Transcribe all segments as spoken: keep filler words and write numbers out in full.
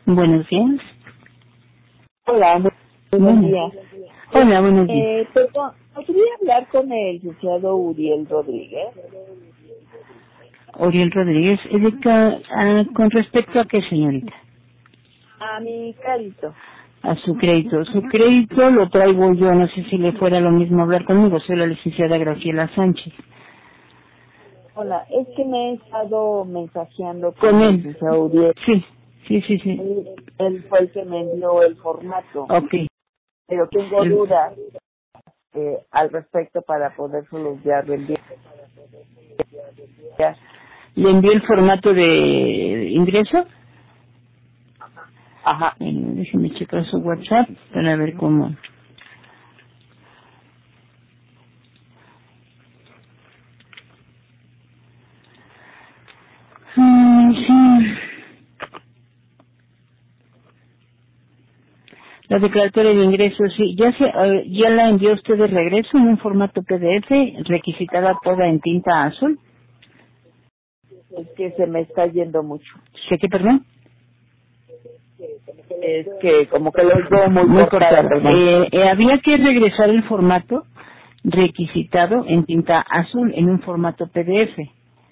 Buenos días. Hola, muy buenos días. Hola, buenos días. Eh, perdón, ¿podría hablar con el licenciado Uriel Rodríguez? Oriel Rodríguez. ¿Es de ca- ah, ¿Con respecto a qué, señorita? A mi carito. A su crédito. Su crédito lo traigo yo. No sé si le fuera lo mismo hablar conmigo. Soy la licenciada Graciela Sánchez. Hola, es que me he estado mensajeando con, ¿Con el él? licenciado Uriel. Sí, sí, sí, sí. Él, él fue el que me envió el formato, Ok. pero tengo El- dudas eh, al respecto para poder solucionarlo el día. ¿Le envié el formato de ingreso? Ajá. Eh, déjeme checar su WhatsApp para ver cómo. Mm, sí. La declaratoria de ingresos, sí. ¿Ya se, eh, ya la envió usted de regreso en un formato P D F, requisitada toda en tinta azul? Es que se me está yendo mucho. ¿Sé qué, perdón? Es que como que lo veo muy, Muy cortado, cortada. perdón. Eh, eh, había que regresar el formato requisitado en tinta azul, en un formato P D F.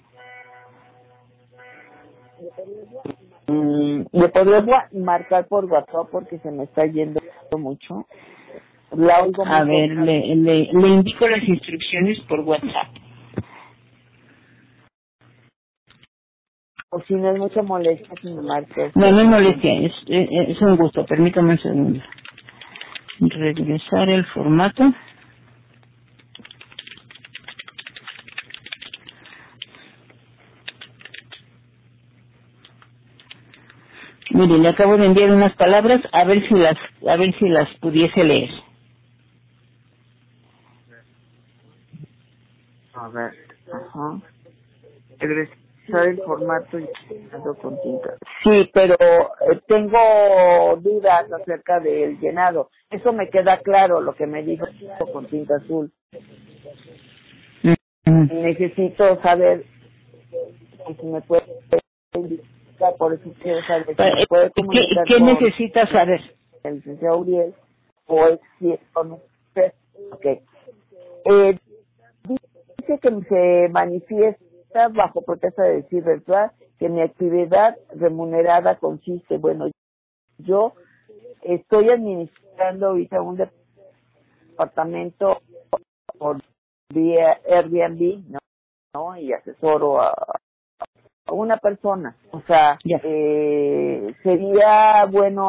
Mm, ¿Me podrías gua- marcar por WhatsApp porque se me está yendo mucho? La oigo A muy ver, cortada. le, le, le indico las instrucciones por WhatsApp. O si no es mucha molestia, si me marcas. No, no es molestia, es, es, es un gusto. Permítame un segundo. Regresar el formato. Mire, le acabo de enviar unas palabras a ver si las, a ver si las pudiese leer. A ver, ajá. Regresar el formato y llenado con tinta. Sí, pero eh, tengo dudas acerca del llenado. Eso me queda claro, lo que me dijo con tinta azul. Mm. Necesito saber si me puede indicar, por eso quiero saber si Pa- me eh, puede ¿Qué, comunicar qué con necesita saber? el licenciado Uriel o es si es con usted. Ok. Eh, dice que se manifiesta bajo protesta de decir verdad que mi actividad remunerada consiste, bueno, yo estoy administrando ahorita un departamento por vía Airbnb, ¿no? ¿no? Y asesoro a, a una persona. O sea, Ya. eh, sería bueno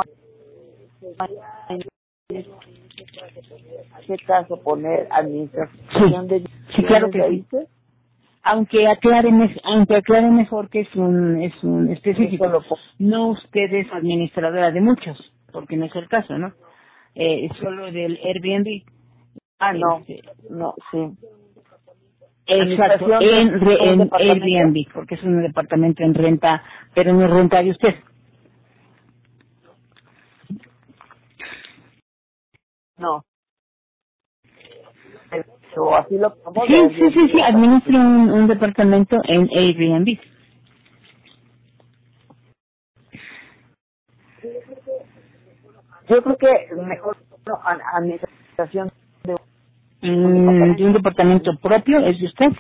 en este caso poner administración Sí, de sí, claro bienes que sí. raíces. Aunque aclare, mes- aunque aclare mejor que es un, es un Eso específico. lo pongo. No usted es administradora de muchos, porque no es el caso, ¿no? Eh, solo del Airbnb. Ah, no, Este, no, sí. exacto, Administración de en, re- un en departamento. Airbnb, porque es un departamento en renta, pero no es renta de usted. No, pero así lo pongo de Sí, sí, sí, Airbnb sí, o administra particular. un, un departamento en Airbnb. Yo creo que mejor no, a- administración de un Mm, de un departamento. departamento propio, ¿es de usted?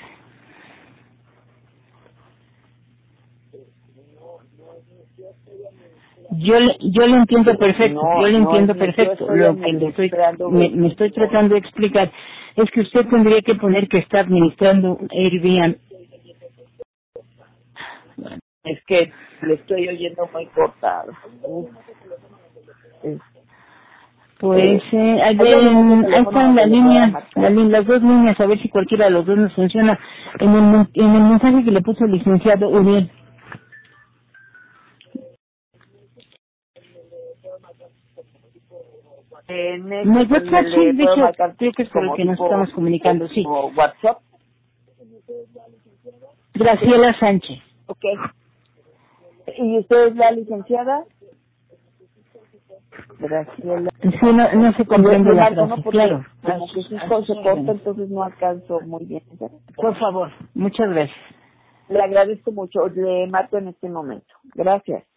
Yo le, yo le entiendo perfecto, yo No, le no es entiendo mío. Yo perfecto. estoy Lo que le estoy, administrando me, un, me estoy tratando de explicar es que usted tendría que poner que está administrando un Airbnb. es que le estoy oyendo muy cortado. Uf, es- Pues, eh, eh, ahí, ¿hay algún otro ven, ahí teléfono están donde la le pueda línea, la marcar? li- las dos líneas, a ver si cualquiera de los dos nos funciona. En el, men- en el mensaje que le puso el licenciado Uriel. En En ese el WhatsApp, le, sí, le de puedo hecho, marcar creo que es por el como que nos tipo estamos comunicando, sí. como WhatsApp. ¿Sí? Graciela Sánchez. Ok. ¿Y usted es la licenciada? Graciela. Sí, no, no se Y le, comprende le la marco, ¿no? frase, Porque claro, a como que sus, si a co- sus se corta, órdenes. entonces no alcanzo muy bien. Por favor, muchas gracias. Le agradezco mucho. Le marco en este momento. Gracias.